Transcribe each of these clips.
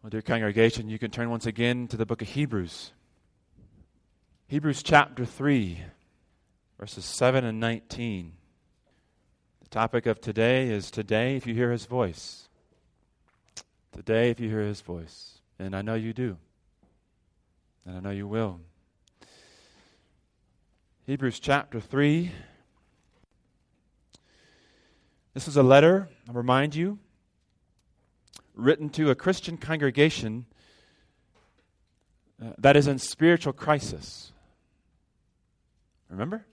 Well, dear congregation, you can turn once again to the book of Hebrews. Hebrews chapter 3, verses 7 and 19. The topic of today is today if you hear His voice. Today if you hear His voice. And I know you do. And I know you will. Hebrews chapter 3. This is a letter, I'll remind you, written to a Christian congregation that is in spiritual crisis. Remember?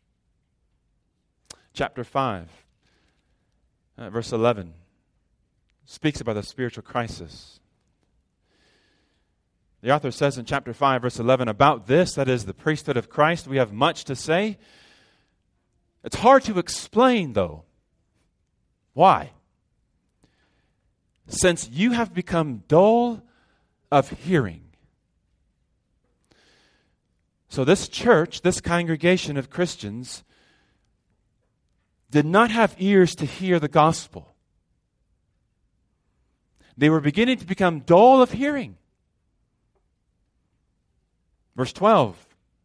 Chapter 5, verse 11, speaks about the spiritual crisis. The author says in chapter 5, verse 11, about this, that is the priesthood of Christ, we have much to say. It's hard to explain, though. Why? Since you have become dull of hearing. So this church, this congregation of Christians, did not have ears to hear the gospel. They were beginning to become dull of hearing. Verse 12.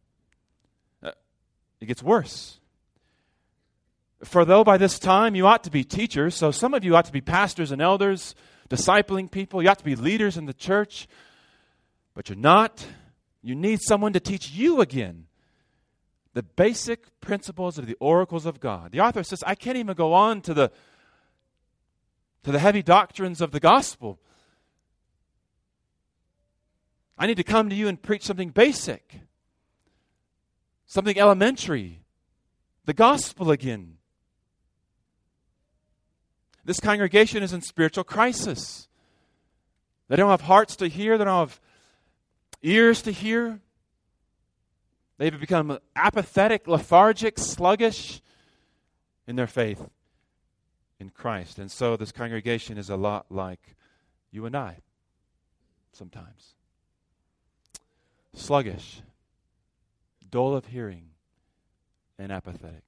It gets worse. For though by this time you ought to be teachers, so some of you ought to be pastors and elders, discipling people, you ought to be leaders in the church, but you're not. You need someone to teach you again the basic principles of the oracles of God. The author says, I can't even go on to the heavy doctrines of the gospel. I need to come to you and preach something basic, something elementary, the gospel again. This congregation is in spiritual crisis. They don't have hearts to hear. They don't have ears to hear. They've become apathetic, lethargic, sluggish in their faith in Christ. And so this congregation is a lot like you and I sometimes. Sluggish, dull of hearing, and apathetic.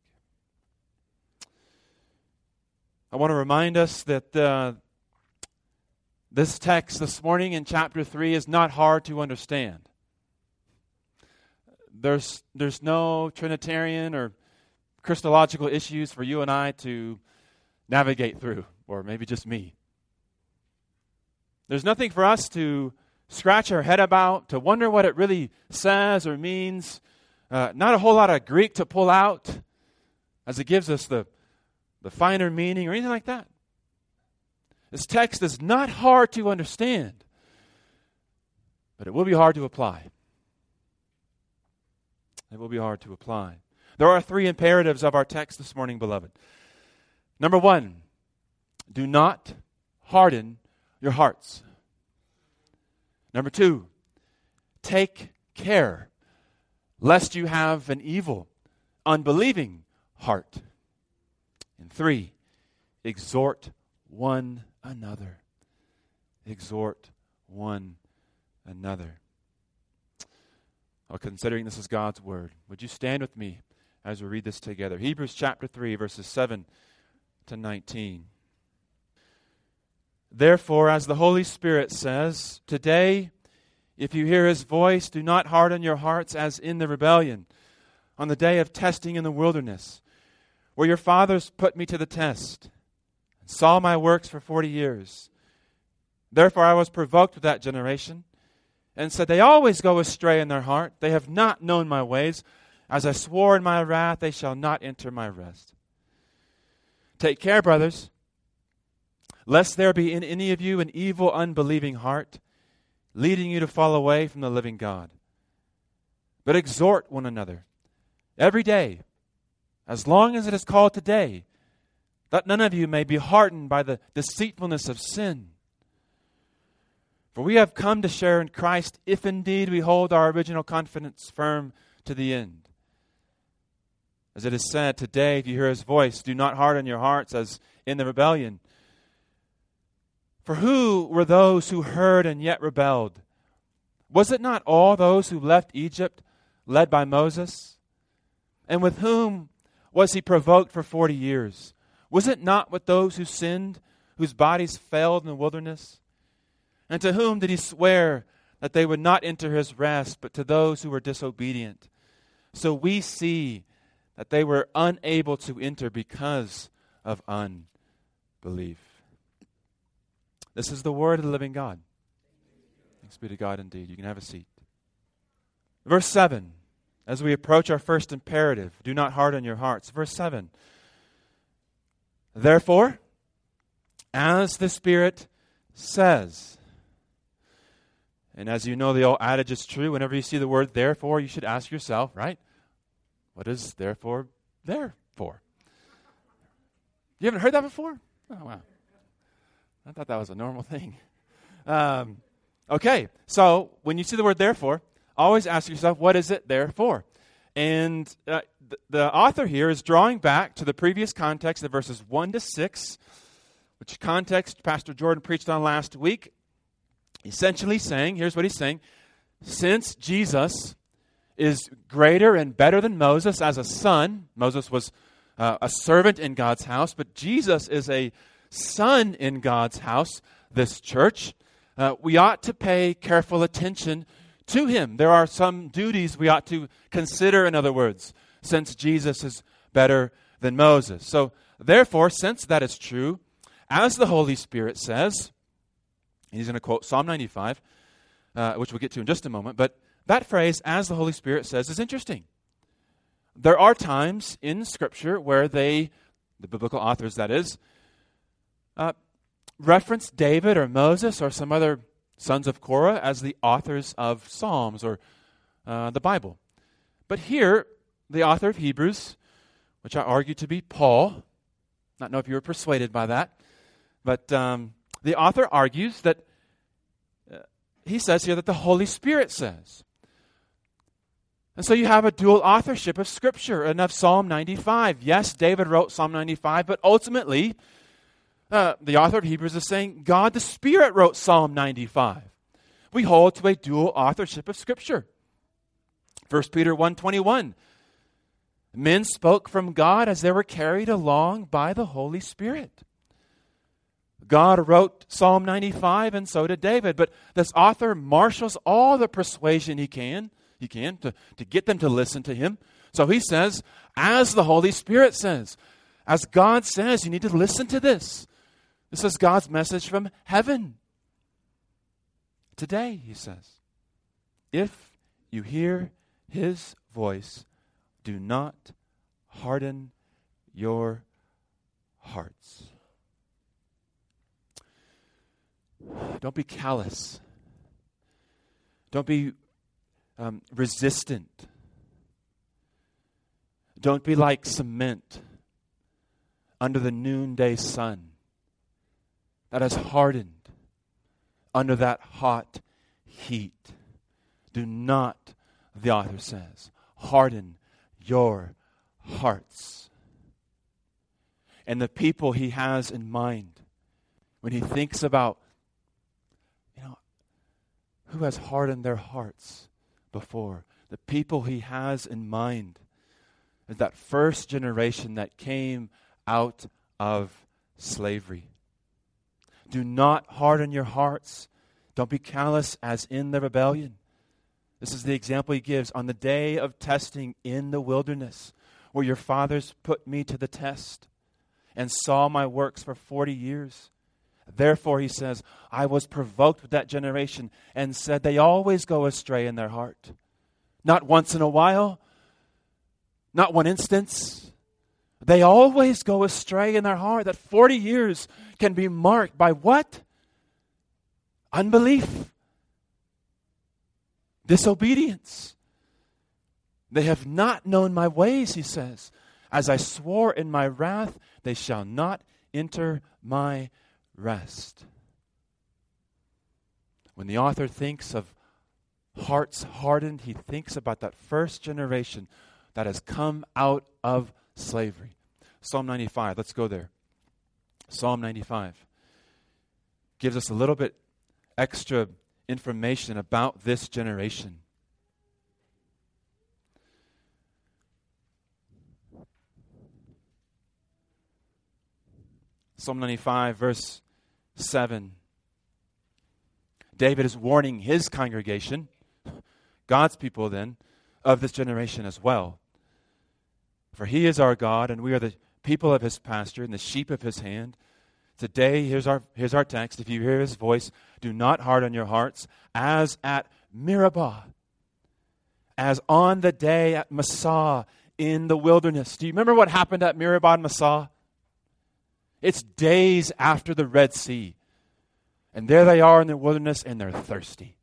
I want to remind us that this text this morning in chapter 3 is not hard to understand. There's no Trinitarian or Christological issues for you and I to navigate through, or maybe just me. There's nothing for us to scratch our head about, to wonder what it really says or means. Not a whole lot of Greek to pull out as it gives us the finer meaning or anything like that. This text is not hard to understand, but it will be hard to apply. It will be hard to apply. There are 3 imperatives of our text this morning, beloved. Number 1, do not harden your hearts. Number 2, take care lest you have an evil, unbelieving heart. And 3, exhort one another. Exhort one another. Well, considering this is God's word, would you stand with me as we read this together? Hebrews chapter 3, verses 7 to 19. Therefore, as the Holy Spirit says, today, if you hear His voice, do not harden your hearts as in the rebellion, on the day of testing in the wilderness, where your fathers put me to the test, and saw my works for 40 years. Therefore I was provoked with that generation, and said, they always go astray in their heart. They have not known my ways. As I swore in my wrath, they shall not enter my rest. Take care, brothers, lest there be in any of you an evil, unbelieving heart, leading you to fall away from the living God. But exhort one another every day, as long as it is called today, that none of you may be hardened by the deceitfulness of sin. For we have come to share in Christ, if indeed we hold our original confidence firm to the end. As it is said, today, if you hear His voice, do not harden your hearts as in the rebellion. For who were those who heard and yet rebelled? Was it not all those who left Egypt, led by Moses? And with whom was He provoked for 40 years? Was it not with those who sinned, whose bodies failed in the wilderness? And to whom did he swear that they would not enter his rest, but to those who were disobedient? So we see that they were unable to enter because of unbelief. This is the word of the living God. Thanks be to God indeed. You can have a seat. Verse 7, as we approach our first imperative, do not harden your hearts. Verse 7, therefore, as the Spirit says. And as you know, the old adage is true. Whenever you see the word therefore, you should ask yourself, right? What is therefore there for? You haven't heard that before? Oh, wow. I thought that was a normal thing. Okay, so when you see the word therefore, always ask yourself, what is it there for? And the author here is drawing back to the previous context of verses 1 to 6, which context Pastor Jordan preached on last week. Essentially saying, here's what he's saying, since Jesus is greater and better than Moses as a son, Moses was a servant in God's house, but Jesus is a son in God's house, this church, we ought to pay careful attention to him. There are some duties we ought to consider, in other words, since Jesus is better than Moses. So, therefore, since that is true, as the Holy Spirit says, he's going to quote Psalm 95, which we'll get to in just a moment, but that phrase, as the Holy Spirit says, is interesting. There are times in Scripture where the biblical authors that is, reference David or Moses or some other sons of Korah as the authors of Psalms or the Bible. But here, the author of Hebrews, which I argue to be Paul, not know if you were persuaded by that, but the author argues that he says here that the Holy Spirit says. And so you have a dual authorship of Scripture and of Psalm 95. Yes, David wrote Psalm 95, but ultimately, the author of Hebrews is saying God the Spirit wrote Psalm 95. We hold to a dual authorship of Scripture. 1 Peter 1:21. Men spoke from God as they were carried along by the Holy Spirit. God wrote Psalm 95 and so did David, but this author marshals all the persuasion he can to get them to listen to him. So he says, as the Holy Spirit says, as God says, you need to listen to this. This is God's message from heaven. Today, he says, if you hear his voice, do not harden your hearts. Don't be callous. Don't be resistant. Don't be like cement under the noonday sun that has hardened under that hot heat. Do not, the author says, harden your hearts. And the people he has in mind, when he thinks about, who has hardened their hearts before? The people he has in mind is that first generation that came out of slavery. Do not harden your hearts. Don't be callous as in the rebellion. This is the example he gives on the day of testing in the wilderness, where your fathers put me to the test and saw my works for 40 years. Therefore, he says, I was provoked with that generation and said, they always go astray in their heart. Not once in a while, not one instance. They always go astray in their heart. That 40 years can be marked by what? Unbelief. Disobedience. They have not known my ways, he says. As I swore in my wrath, they shall not enter my rest. When the author thinks of hearts hardened, he thinks about that first generation that has come out of slavery. Psalm 95, let's go there. Psalm 95 gives us a little bit extra information about this generation. Psalm 95, verse 7. David is warning his congregation, God's people then, of this generation as well. For he is our God, and we are the people of his pasture and the sheep of his hand. Today, here's our text. If you hear his voice, do not harden your hearts, as at Meribah, as on the day at Massah in the wilderness. Do you remember what happened at Meribah and Massah? It's days after the Red Sea. And there they are in the wilderness, and they're thirsty.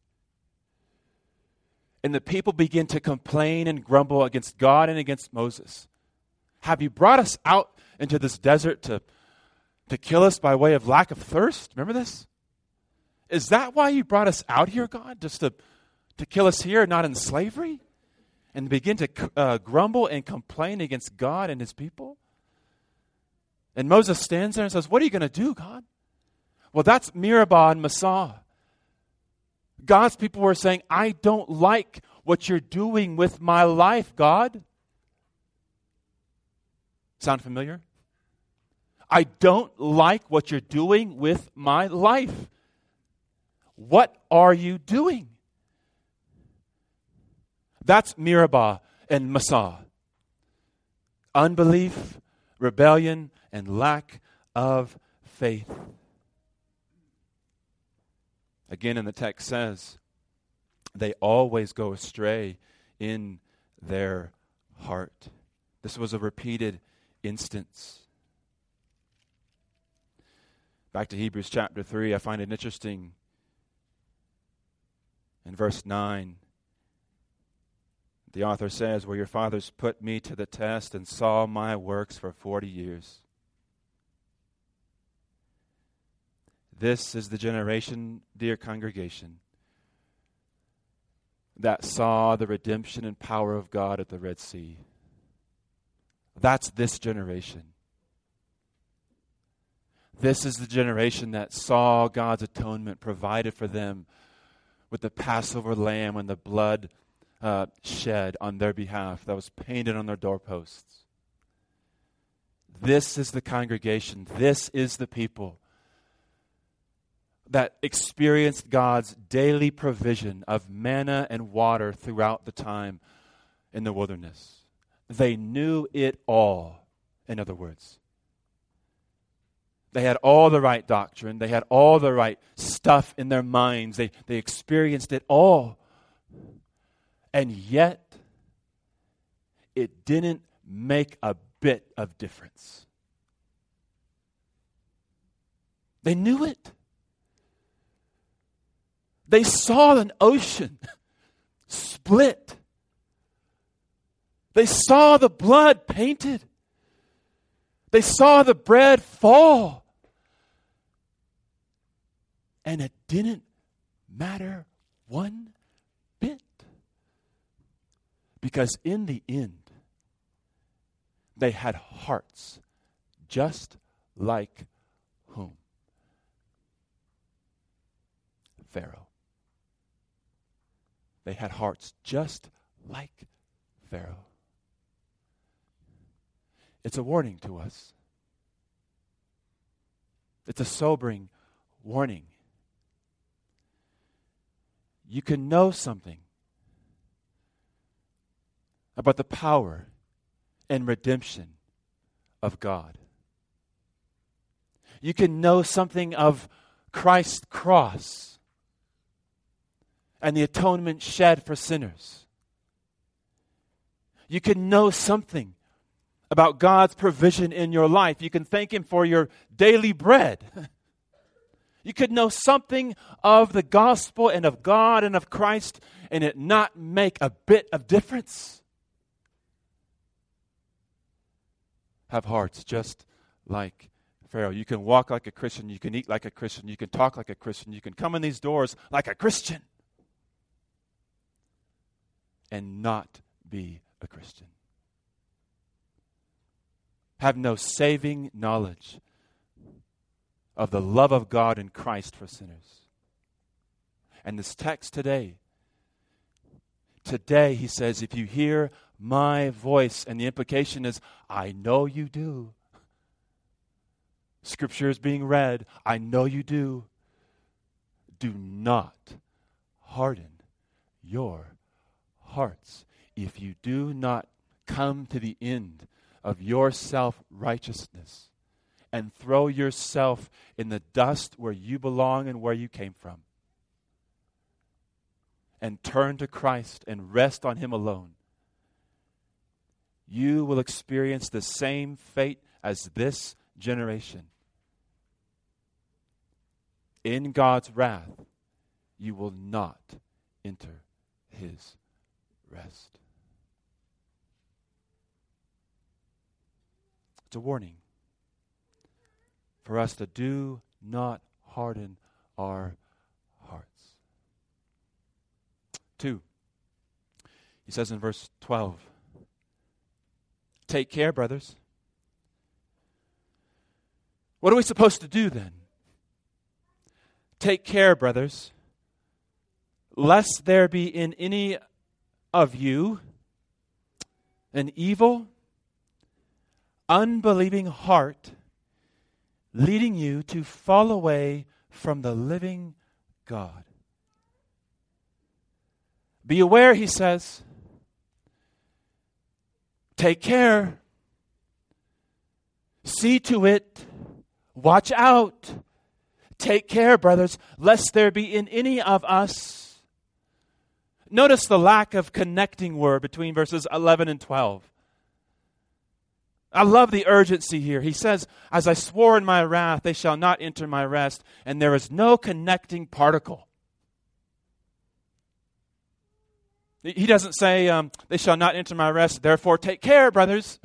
And the people begin to complain and grumble against God and against Moses. Have you brought us out into this desert to kill us by way of lack of thirst? Remember this? Is that why you brought us out here, God? Just to kill us here, not in slavery? And begin to grumble and complain against God and his people? And Moses stands there and says, what are you going to do, God? Well, that's Meribah and Massah. God's people were saying, I don't like what you're doing with my life, God. Sound familiar? I don't like what you're doing with my life. What are you doing? That's Meribah and Massah. Unbelief, rebellion, and lack of faith. Again, in the text says, they always go astray in their heart. This was a repeated instance. Back to Hebrews chapter 3, I find it interesting. In verse 9, the author says, where your fathers put me to the test and saw my works for 40 years. This is the generation, dear congregation, that saw the redemption and power of God at the Red Sea. That's this generation. This is the generation that saw God's atonement provided for them with the Passover lamb and the blood shed on their behalf that was painted on their doorposts. This is the congregation. This is the people that experienced God's daily provision of manna and water throughout the time in the wilderness. They knew it all, in other words. They had all the right doctrine. They had all the right stuff in their minds. They experienced it all. And yet, it didn't make a bit of difference. They knew it. They saw an ocean split. They saw the blood painted. They saw the bread fall. And it didn't matter one bit. Because in the end, they had hearts just like whom? Pharaoh. They had hearts just like Pharaoh. It's a warning to us. It's a sobering warning. You can know something about the power and redemption of God. You can know something of Christ's cross and the atonement shed for sinners. You can know something about God's provision in your life. You can thank Him for your daily bread. You could know something of the gospel and of God and of Christ and it not make a bit of difference. Have hearts just like Pharaoh. You can walk like a Christian. You can eat like a Christian. You can talk like a Christian. You can come in these doors like a Christian and not be a Christian. Have no saving knowledge of the love of God in Christ for sinners. And this text today, he says, if you hear my voice, and the implication is, I know you do. Scripture is being read. I know you do. do not harden your hearts. If you do not come to the end of your self-righteousness and throw yourself in the dust where you belong and where you came from, and turn to Christ and rest on Him alone, you will experience the same fate as this generation. In God's wrath, you will not enter His rest. It's a warning for us to do not harden our hearts. 2, he says in verse 12, take care, brothers. What are we supposed to do then? Take care, brothers, lest there be in any of you an evil, unbelieving heart leading you to fall away from the living God. Be aware, he says. Take care. See to it. Watch out. Take care, brothers, lest there be in any of us. Notice the lack of connecting word between verses 11 and 12. I love the urgency here. He says, as I swore in my wrath, they shall not enter my rest. And there is no connecting particle. He doesn't say, they shall not enter my rest, therefore take care, brothers.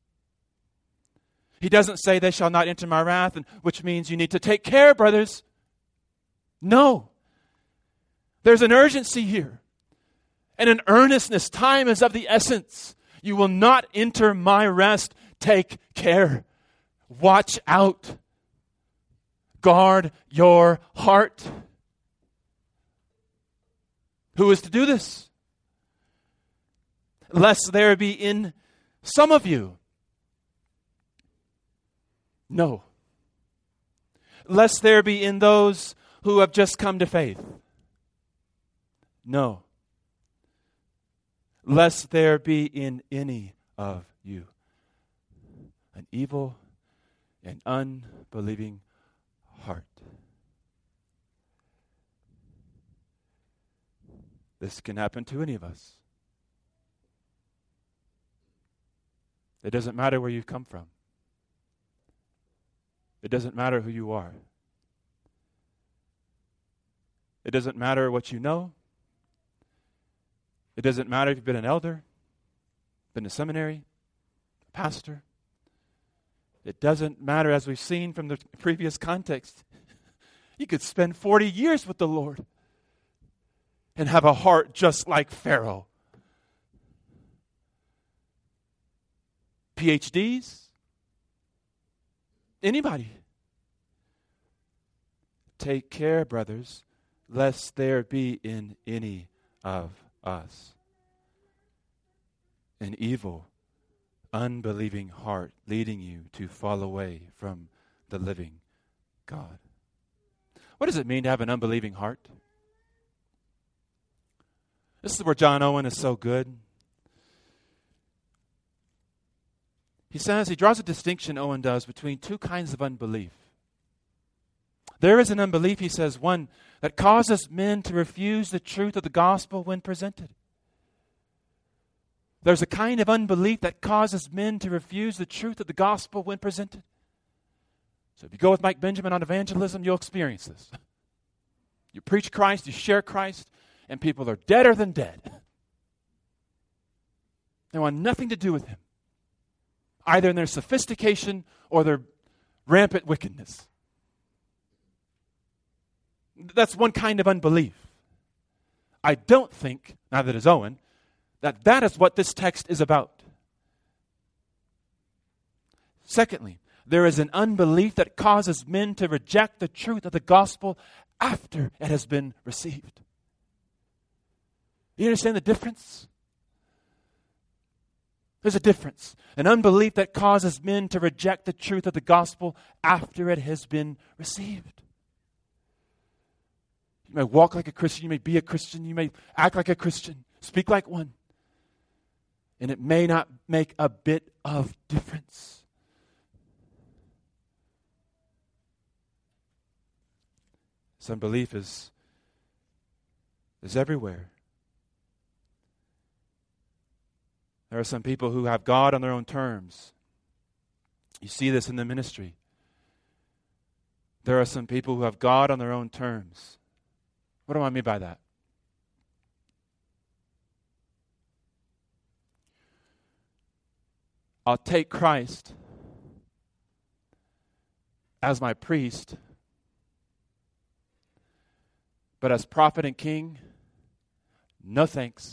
He doesn't say they shall not enter my wrath, which means you need to take care, brothers. No. There's an urgency here and an earnestness. Time is of the essence. You will not enter my rest. Take care. Watch out. Guard your heart. Who is to do this? Lest there be in some of you. No. Lest there be in those who have just come to faith. No. Lest there be in any of you an evil and unbelieving heart. This can happen to any of us. It doesn't matter where you've come from. It doesn't matter who you are. It doesn't matter what you know. It doesn't matter if you've been an elder, been to seminary, a pastor. It doesn't matter, as we've seen from the previous context. You could spend 40 years with the Lord and have a heart just like Pharaoh. PhDs? Anybody? Take care, brothers, lest there be in any of us an evil, unbelieving heart leading you to fall away from the living God. What does it mean to have an unbelieving heart? This is where John Owen is so good. He draws a distinction, Owen does, between two kinds of unbelief. There is an unbelief, he says, one that causes men to refuse the truth of the gospel when presented. There's a kind of unbelief that causes men to refuse the truth of the gospel when presented. So if you go with Mike Benjamin on evangelism, you'll experience this. You preach Christ, you share Christ, and people are deader than dead. They want nothing to do with him, either in their sophistication or their rampant wickedness. That's one kind of unbelief. I don't think, neither does Owen, that is what this text is about. Secondly, there is an unbelief that causes men to reject the truth of the gospel after it has been received. You understand the difference? There's a difference. An unbelief that causes men to reject the truth of the gospel after it has been received. You may walk like a Christian. You may be a Christian. You may act like a Christian. Speak like one. And it may not make a bit of difference. This unbelief is everywhere. There are some people who have God on their own terms. You see this in the ministry. There are some people who have God on their own terms. What do I mean by that? I'll take Christ as my priest, but as prophet and king, no thanks.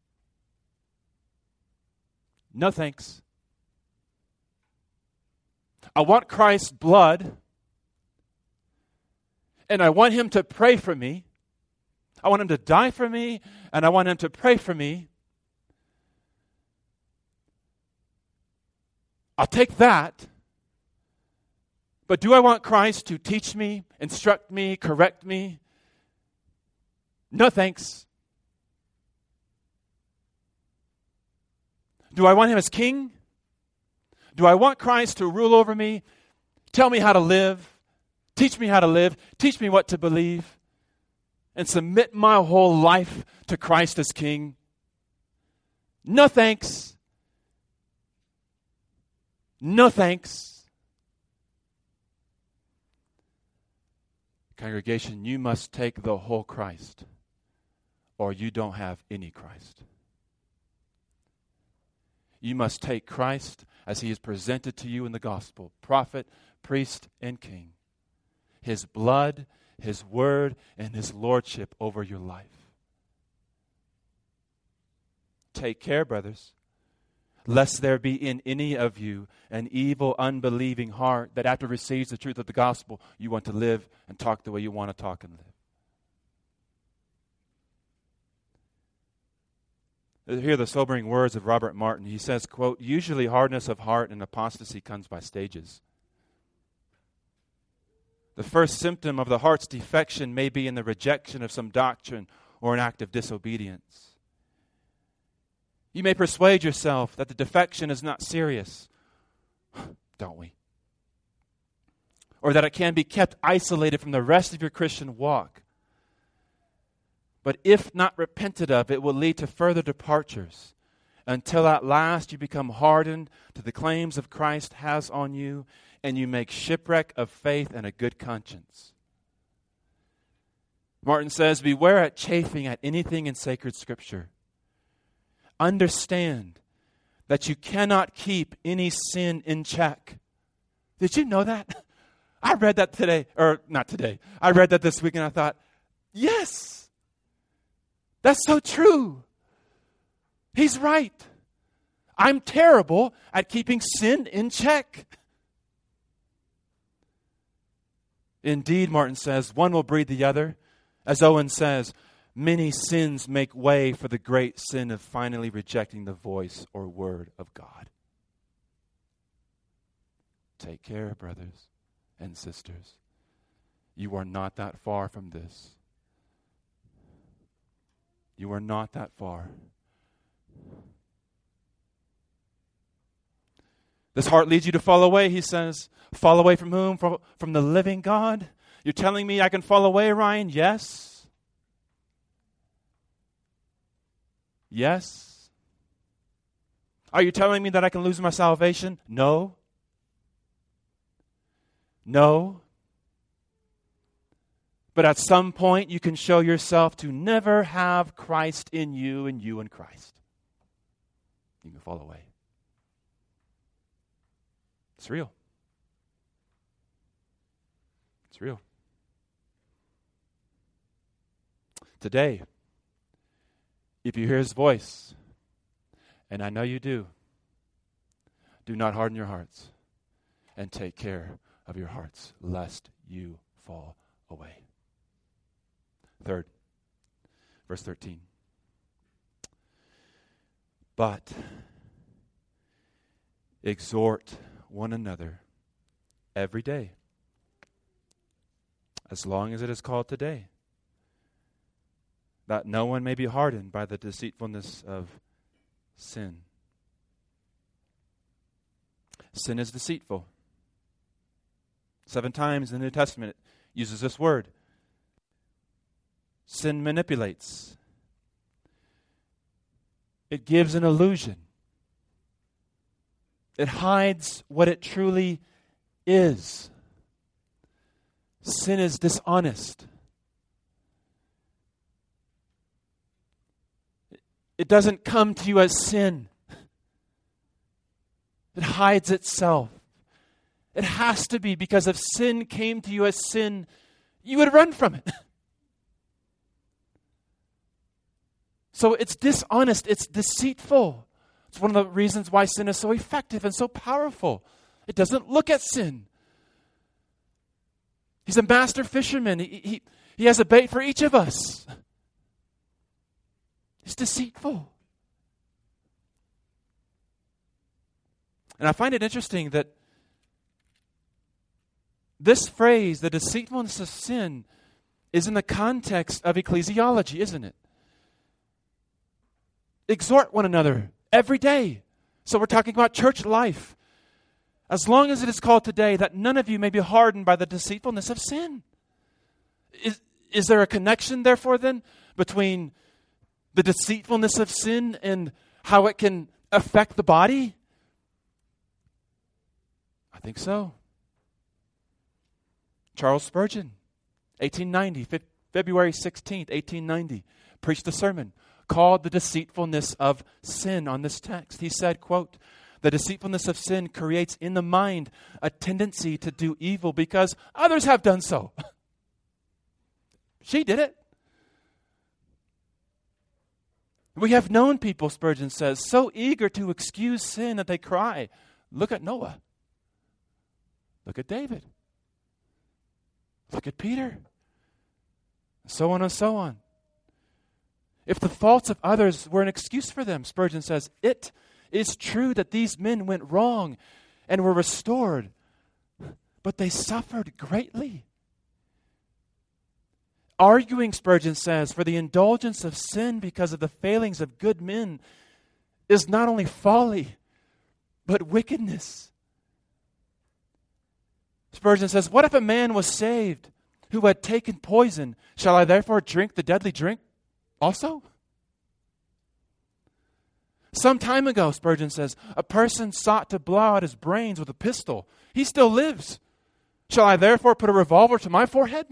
No thanks. I want Christ's blood, and I want him to pray for me. I want him to die for me, and I want him to pray for me. I'll take that. But do I want Christ to teach me, instruct me, correct me? No thanks. Do I want him as king? Do I want Christ to rule over me, tell me how to live, teach me how to live, teach me what to believe, and submit my whole life to Christ as king? No thanks. No thanks. Congregation, you must take the whole Christ, or you don't have any Christ. You must take Christ as he is presented to you in the gospel, prophet, priest, and king. His blood, his word, and his lordship over your life. Take care, brothers, lest there be in any of you an evil, unbelieving heart that after it receives the truth of the gospel, you want to live and talk the way you want to talk and live. Hear the sobering words of Robert Martin. He says, quote, "Usually hardness of heart and apostasy comes by stages. The first symptom of the heart's defection may be in the rejection of some doctrine or an act of disobedience. You may persuade yourself that the defection is not serious, don't we? Or that it can be kept isolated from the rest of your Christian walk. But if not repented of, it will lead to further departures until at last you become hardened to the claims of Christ has on you, and you make shipwreck of faith and a good conscience." Martin says, "Beware at chafing at anything in sacred Scripture. Understand that you cannot keep any sin in check." Did you know that? I read that today, or not today. I read that this week and I thought, yes! That's so true. He's right. I'm terrible at keeping sin in check. Indeed, Martin says, one will breed the other. As Owen says, many sins make way for the great sin of finally rejecting the voice or word of God. Take care, brothers and sisters. You are not that far from this. You are not that far. This heart leads you to fall away, he says. Fall away from whom? From the living God? You're telling me I can fall away, Ryan? Yes. Yes. Are you telling me that I can lose my salvation? No. No. But at some point, you can show yourself to never have Christ in you and you in Christ. You can fall away. It's real. It's real. Today, if you hear his voice, and I know you do not harden your hearts and take care of your hearts, lest you fall away. Third, verse 13. But exhort one another every day, as long as it is called today, that no one may be hardened by the deceitfulness of sin. Sin is deceitful. 7 times in the New Testament it uses this word. Sin manipulates. It gives an illusion. It hides what it truly is. Sin is dishonest. It doesn't come to you as sin. It hides itself. It has to be, because if sin came to you as sin, you would run from it. So it's dishonest. It's deceitful. It's one of the reasons why sin is so effective and so powerful. It doesn't look at sin. He's a master fisherman. He has a bait for each of us. He's deceitful. And I find it interesting that this phrase, the deceitfulness of sin, is in the context of ecclesiology, isn't it? Exhort one another every day. So we're talking about church life. As long as it is called today that none of you may be hardened by the deceitfulness of sin. Is there a connection, therefore, then, between the deceitfulness of sin and how it can affect the body? I think so. Charles Spurgeon, 1890, February 16th, 1890, preached a sermon called The Deceitfulness of Sin on this text. He said, quote, "The deceitfulness of sin creates in the mind a tendency to do evil because others have done so." She did it. We have known people, Spurgeon says, so eager to excuse sin that they cry, "Look at Noah. Look at David. Look at Peter." So on and so on. If the faults of others were an excuse for them, Spurgeon says, it is true that these men went wrong and were restored, but they suffered greatly. Arguing, Spurgeon says, for the indulgence of sin because of the failings of good men is not only folly, but wickedness. Spurgeon says, what if a man was saved who had taken poison? Shall I therefore drink the deadly drink also? Some time ago, Spurgeon says, a person sought to blow out his brains with a pistol. He still lives. Shall I therefore put a revolver to my forehead?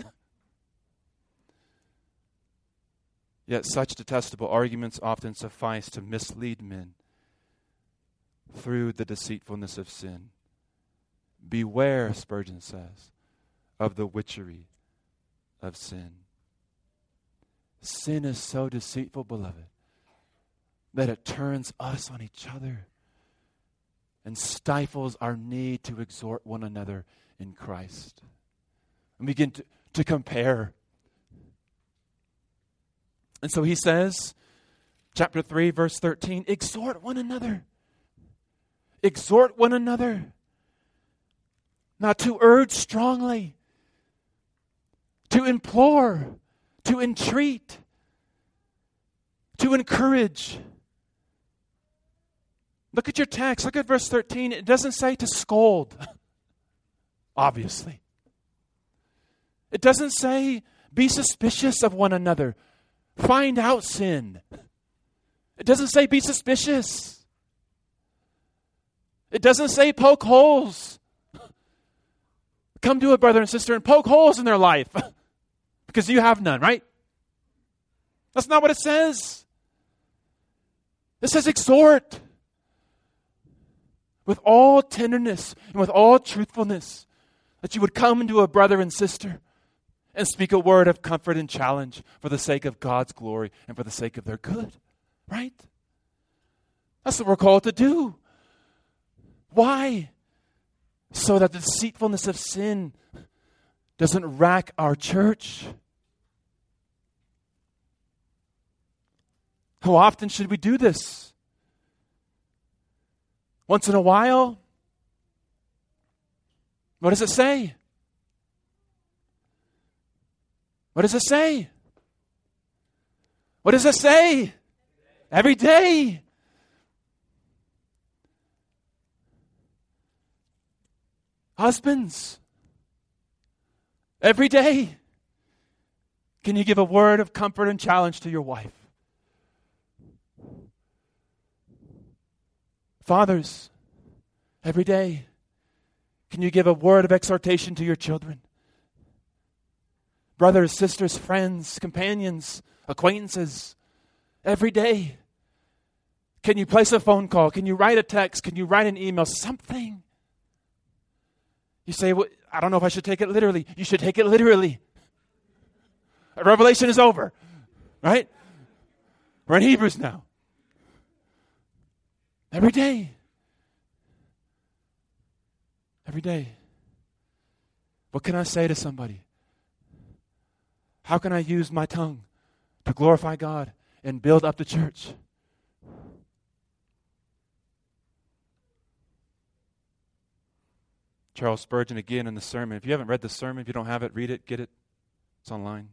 Yet such detestable arguments often suffice to mislead men through the deceitfulness of sin. Beware, Spurgeon says, of the witchery of sin. Sin is so deceitful, beloved, that it turns us on each other and stifles our need to exhort one another in Christ. And begin to compare. And so he says, chapter 3, verse 13, exhort one another. Exhort one another. Not to urge strongly, to implore, to entreat, to encourage. Look at your text. Look at verse 13. It doesn't say to scold, obviously. It doesn't say be suspicious of one another. Find out sin. It doesn't say be suspicious. It doesn't say poke holes. Come to a brother and sister and poke holes in their life because you have none, right? That's not what it says. It says exhort with all tenderness and with all truthfulness, that you would come into a brother and sister and speak a word of comfort and challenge for the sake of God's glory and for the sake of their good, right? That's what we're called to do. Why? So that the deceitfulness of sin doesn't rack our church. How often should we do this? Once in a while? What does it say? What does it say? What does it say? Every day. Husbands, every day, can you give a word of comfort and challenge to your wife? Fathers, every day, can you give a word of exhortation to your children? Brothers, sisters, friends, companions, acquaintances, every day, can you place a phone call? Can you write a text? Can you write an email? Something. You say, well, I don't know if I should take it literally. You should take it literally. Revelation is over, right? We're in Hebrews now. Every day. Every day. What can I say to somebody? How can I use my tongue to glorify God and build up the church? Charles Spurgeon again in the sermon. If you haven't read the sermon, if you don't have it, read it, get it. It's online.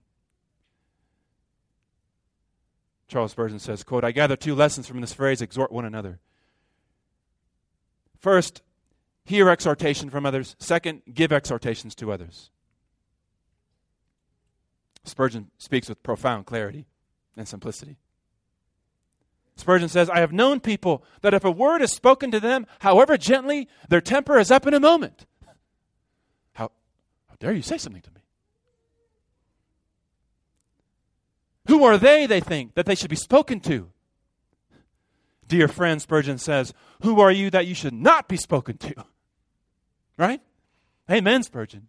Charles Spurgeon says, quote, I gather two lessons from this phrase, exhort one another. First, hear exhortation from others. Second, give exhortations to others. Spurgeon speaks with profound clarity and simplicity. Spurgeon says, I have known people that if a word is spoken to them, however gently, their temper is up in a moment. How dare you say something to me? Who are they think, that they should be spoken to? Dear friend, Spurgeon says, who are you that you should not be spoken to? Right? Amen, Spurgeon.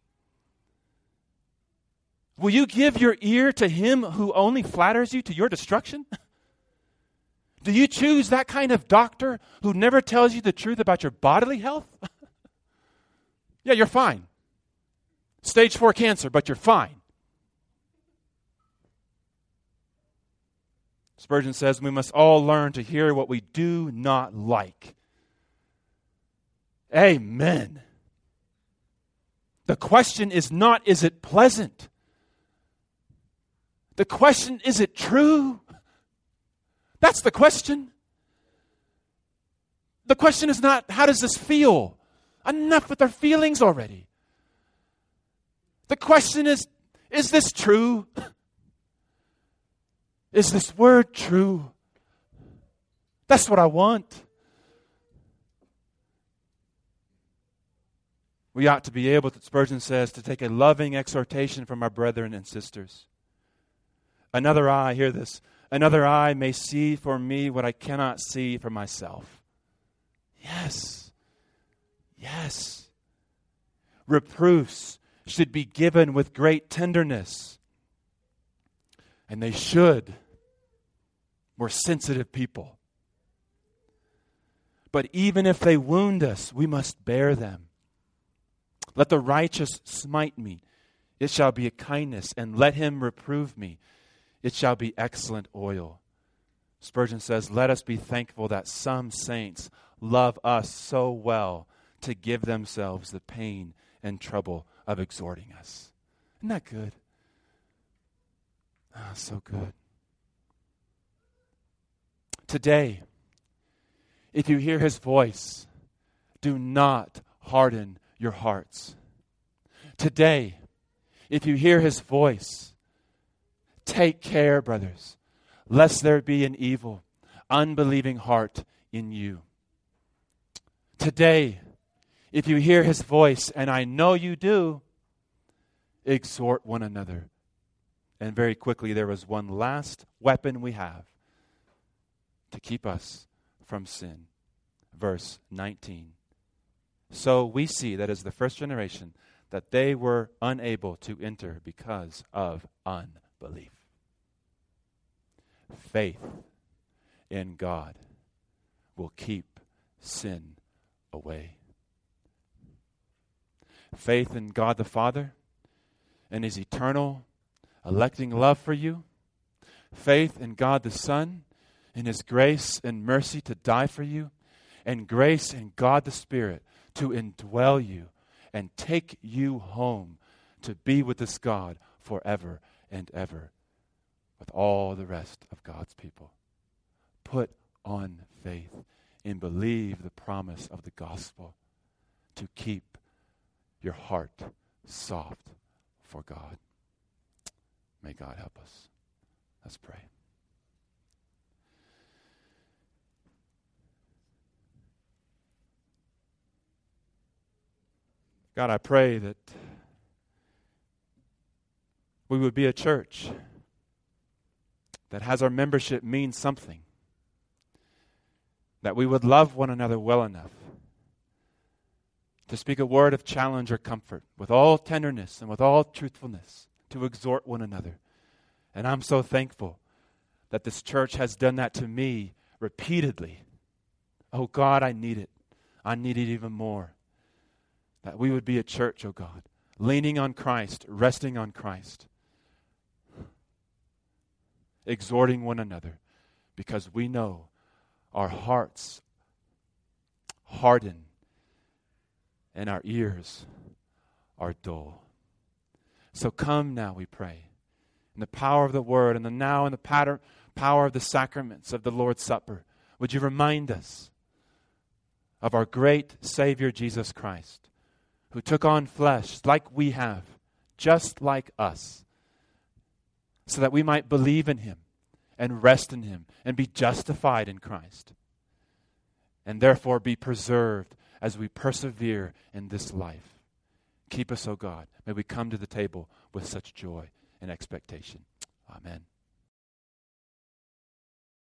Will you give your ear to him who only flatters you to your destruction? Do you choose that kind of doctor who never tells you the truth about your bodily health? Yeah, you're fine. Stage 4 cancer, but you're fine. Spurgeon says we must all learn to hear what we do not like. Amen. The question is not, is it pleasant? The question, is it true? That's the question. The question is not, how does this feel? Enough with our feelings already. The question is this true? Is this word true? That's what I want. We ought to be able, Spurgeon says, to take a loving exhortation from our brethren and sisters. Another eye, hear this, another eye may see for me what I cannot see for myself. Yes. Yes. Reproofs should be given with great tenderness. And they should. We're sensitive people. But even if they wound us, we must bear them. Let the righteous smite me. It shall be a kindness. And let him reprove me. It shall be excellent oil. Spurgeon says, let us be thankful that some saints love us so well to give themselves the pain and trouble of exhorting us. Isn't that good? Ah, so good. Today, if you hear his voice, do not harden your hearts. Today, if you hear his voice, take care, brothers, lest there be an evil, unbelieving heart in you. Today, if you hear his voice, and I know you do, exhort one another. And very quickly, there is one last weapon we have to keep us from sin. Verse 19. So we see that as the first generation, that they were unable to enter because of unbelief. Faith in God will keep sin away. Faith in God the Father and his eternal electing love for you. Faith in God the Son and his grace and mercy to die for you. And grace in God the Spirit to indwell you and take you home to be with this God forever and ever. with all the rest of God's people. Put on faith and believe the promise of the gospel to keep your heart soft for God. May God help us. Let's pray. God, I pray that we would be a church that has our membership mean something, that we would love one another well enough to speak a word of challenge or comfort with all tenderness and with all truthfulness, to exhort one another. And I'm so thankful that this church has done that to me repeatedly. Oh God, I need it. I need it even more. That we would be a church, oh God, leaning on Christ, resting on Christ, exhorting one another, because we know our hearts harden and our ears are dull. So come now, we pray, in the power of the Word and in the power of the sacraments of the Lord's Supper. Would you remind us of our great Savior Jesus Christ, who took on flesh like we have, just like us, so that we might believe in Him and rest in Him and be justified in Christ, and therefore be preserved as we persevere in this life. Keep us, O God. May we come to the table with such joy and expectation. Amen.